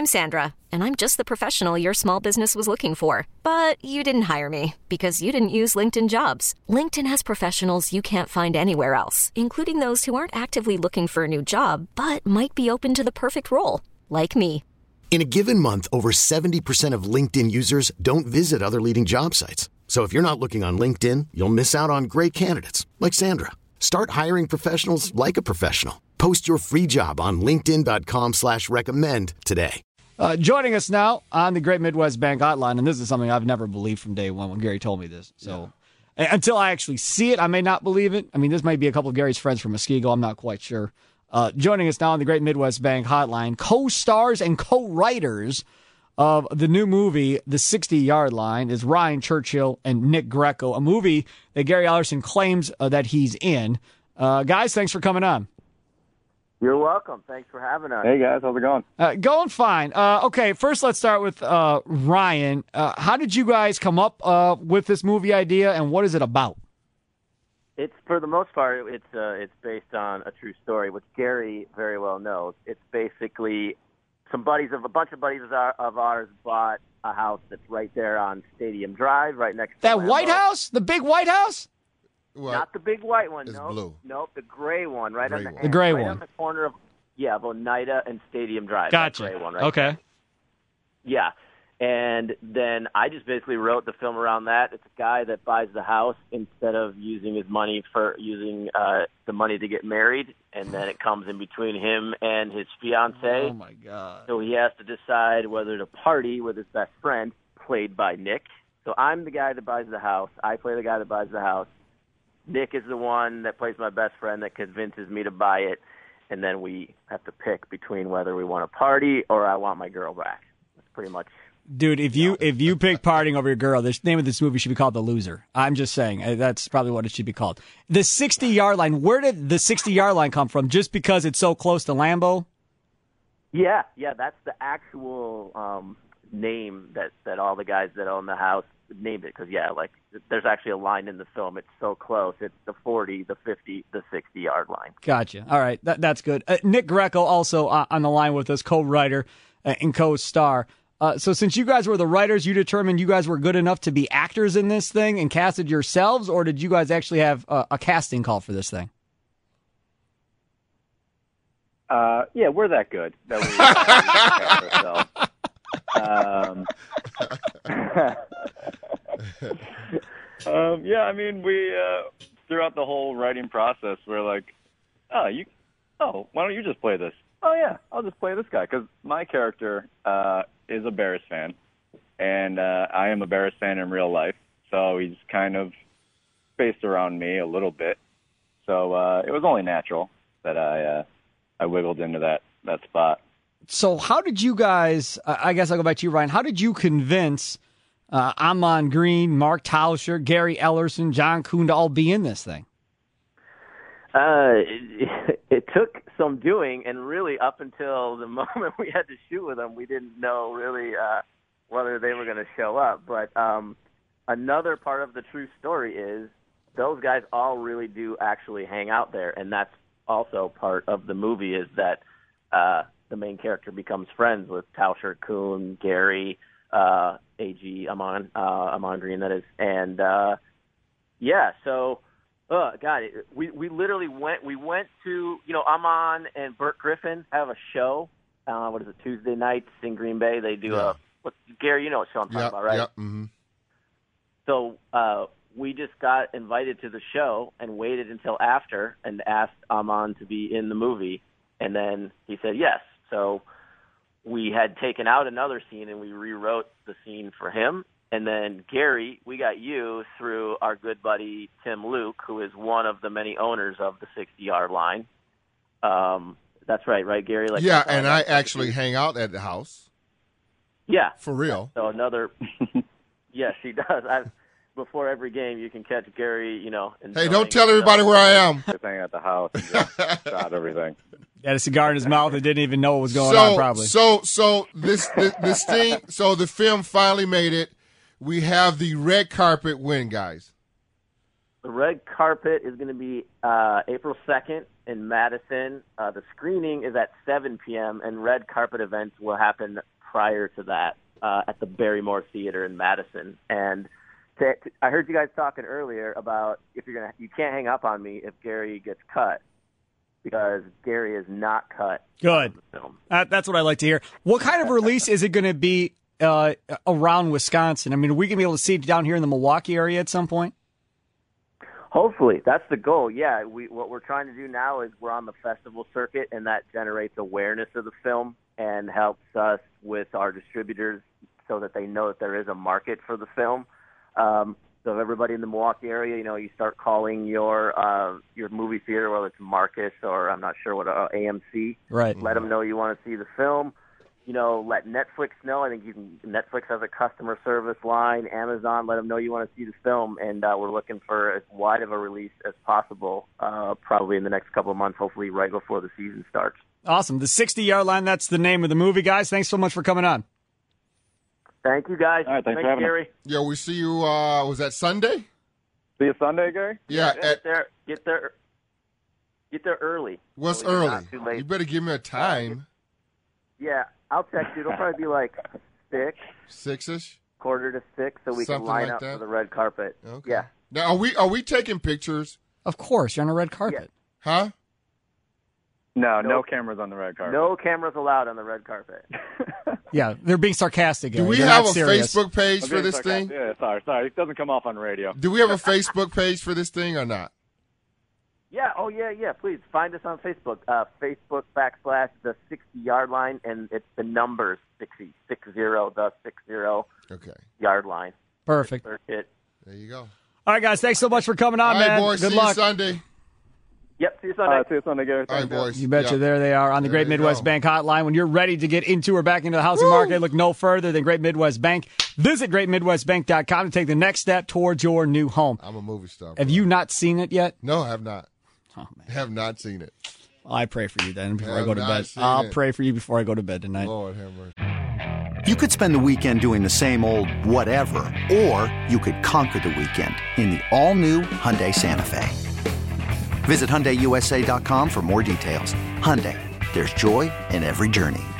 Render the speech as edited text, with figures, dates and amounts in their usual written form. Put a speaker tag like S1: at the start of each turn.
S1: I'm Sandra, and I'm just the professional your small business was looking for. But you didn't hire me because you didn't use LinkedIn Jobs. LinkedIn has professionals you can't find anywhere else, including those who aren't actively looking for a new job, but might be open to the perfect role, like me.
S2: In a given month, over 70% of LinkedIn users don't visit other leading job sites. So if you're not looking on LinkedIn, you'll miss out on great candidates like Sandra. Start hiring professionals like a professional. Post your free job on linkedin.com/recommend today.
S3: Joining us now on the Great Midwest Bank Hotline, and this is something I've never believed from day one when Gary told me this. So until I actually see it, I may not believe it. I mean, this might be a couple of Gary's friends from Muskego. I'm not quite sure. Joining us now on the Great Midwest Bank Hotline, co-stars and co-writers of the new movie, The 60-Yard Line, is Ryan Churchill and Nick Greco, a movie that Gary Ellerson claims that he's in. Guys, thanks for coming on.
S4: You're welcome. Thanks for having us.
S5: Hey, guys. How's it going?
S3: Going fine. Okay, first let's start with Ryan. How did you guys come up with this movie idea, and what is it about?
S4: It's, for the most part, it's based on a true story, which Gary very well knows. It's basically a bunch of buddies of ours bought a house that's right there on Stadium Drive, right next to
S3: that
S4: Lambeau.
S3: White House? The big White House?
S6: What?
S4: Not the big white one.
S6: It's
S4: no.
S6: blue.
S4: Nope, the gray one, right on the
S6: Gray
S4: end,
S3: The gray
S4: right
S3: one.
S4: on the corner of Oneida and Stadium Drive.
S3: Gotcha.
S4: That gray one, right
S3: Okay.
S4: there. Yeah. And then I just basically wrote the film around that. It's a guy that buys the house instead of using his money for using the money to get married, and then it comes in between him and his fiancée.
S3: Oh, my God.
S4: So he has to decide whether to party with his best friend, played by Nick. So I'm the guy that buys the house. I play the guy that buys the house. Nick is the one that plays my best friend that convinces me to buy it, and then we have to pick between whether we want to party or I want my girl back. That's pretty much.
S3: Dude, if you pick partying over your girl, the name of this movie should be called The Loser. I'm just saying. That's probably what it should be called. The 60-yard line. Where did the 60-yard line come from? Just because it's so close to Lambeau?
S4: Yeah, that's the actual name that all the guys that own the house named it. Because, there's actually a line in the film. It's so close. It's the 40, the 50, the 60-yard line.
S3: Gotcha. All right. That's good. Nick Greco also on the line with us, co-writer and co-star. So since you guys were the writers, you determined you guys were good enough to be actors in this thing and casted yourselves, or did you guys actually have a casting call for this thing?
S5: Yeah, we're that good that we cast ourselves. Yeah, I mean, we throughout the whole writing process, we're like, why don't you just play this? Oh yeah, I'll just play this guy because my character is a Bears fan, and I am a Bears fan in real life, so he's kind of based around me a little bit. So it was only natural that I wiggled into that spot.
S3: So how did you guys, I guess I'll go back to you, Ryan, how did you convince Amon Green, Mark Tauscher, Gary Ellerson, John Kuhn to all be in this thing?
S4: It took some doing, and really up until the moment we had to shoot with them, we didn't know really whether they were going to show up. But another part of the true story is those guys all really do actually hang out there, and that's also part of the movie is that the main character becomes friends with Tauscher, Kuhn, Gary, AG, Amon Green, that is. And, so... God, we literally went to, Amon and Burt Griffin have a show, Tuesday nights in Green Bay. They do Gary, you know what show I'm talking about, right?
S6: Yeah. Mm-hmm.
S4: So we just got invited to the show and waited until after and asked Amon to be in the movie, and then he said yes. So we had taken out another scene and we rewrote the scene for him. And then, Gary, we got you through our good buddy Tim Luke, who is one of the many owners of the 60-yard line. That's right, Gary?
S6: Yeah, and I actually hang out at the house.
S4: Yeah.
S6: For real.
S4: So yes, he does. Before every game, you can catch Gary,
S6: Hey, don't tell everybody where I am.
S5: Just hanging at the house and just shot everything.
S3: He had a cigar in his mouth and didn't even know what was going on, probably.
S6: So this thing, so the film finally made it. We have the red carpet when, guys?
S4: The red carpet is going to be April 2nd in Madison. The screening is at 7 p.m., and red carpet events will happen prior to that at the Barrymore Theater in Madison. And I heard you guys talking earlier about you can't hang up on me if Gary gets cut, because Gary is not cut.
S3: Good.
S4: From the film.
S3: That's what I like to hear. What kind of release is it going to be around Wisconsin? I mean, are we going to be able to see it down here in the Milwaukee area at some point?
S4: Hopefully. That's the goal. Yeah, what we're trying to do now is we're on the festival circuit, and that generates awareness of the film and helps us with our distributors so that they know that there is a market for the film. So everybody in the Milwaukee area, you start calling your movie theater, whether it's Marcus or I'm not sure what AMC.
S3: Right.
S4: Let them know you want to see the film. Let Netflix know. I think Netflix has a customer service line. Amazon, let them know you want to see the film, and we're looking for as wide of a release as possible, probably in the next couple of months, hopefully right before the season starts.
S3: Awesome. The 60-Yard Line, that's the name of the movie, guys. Thanks so much for coming on.
S4: Thank you, guys.
S5: All right, thanks for having
S4: Gary.
S5: us.
S6: Yeah, we see you, was that Sunday?
S5: See you Sunday, Gary?
S6: Yeah.
S4: Get there early.
S6: What's
S4: so you're
S6: early?
S4: not too late.
S6: You better give me a time.
S4: Yeah, I'll text you. It'll probably be like 6.
S6: 6-ish?
S4: 5:45, so we
S6: Something
S4: can line
S6: like
S4: up
S6: that?
S4: for the red carpet.
S6: Okay.
S4: Yeah.
S6: Now, are we taking pictures?
S3: Of course, you're on a red carpet.
S6: Huh?
S5: No cameras on the red carpet.
S4: No cameras allowed on the red carpet.
S3: Yeah, they're being sarcastic.
S6: Do we
S3: They're
S6: have
S3: not
S6: a
S3: serious.
S6: Facebook page
S5: I'm
S6: for
S5: being
S6: this
S5: sarcastic.
S6: thing?
S5: Yeah, sorry. It doesn't come off on radio.
S6: Do we have a Facebook page for this thing or not?
S4: Yeah, yeah, please find us on Facebook. Facebook / the 60-yard line, and it's the numbers 60, the 60
S6: Okay.
S4: yard line.
S3: Perfect.
S4: Circuit.
S6: There you go.
S3: All right, guys, thanks so much for coming on,
S6: All right,
S3: man.
S6: boys.
S3: Good
S6: see
S3: luck.
S6: you Sunday.
S4: Yep, see you Sunday.
S5: See you Sunday, Gary.
S6: All right, boys.
S3: You betcha.
S6: Yeah.
S3: There they are on the
S6: There
S3: Great
S6: you
S3: Midwest
S6: go.
S3: Bank Hotline. When you're ready to get into or back into the housing market, look no further than Great Midwest Bank. Visit greatmidwestbank.com to take the next step towards your new home.
S6: I'm a movie star.
S3: Have you not seen it yet?
S6: No, I have not.
S3: Oh, man.
S6: Have not seen it.
S3: Well, I pray for you then before I
S6: Have
S3: go to
S6: not
S3: bed.
S6: seen
S3: I'll
S6: it.
S3: pray for you before I go to bed tonight.
S6: Lord have mercy.
S7: You could spend the weekend doing the same old whatever, or you could conquer the weekend in the all-new Hyundai Santa Fe. Visit HyundaiUSA.com for more details. Hyundai, there's joy in every journey.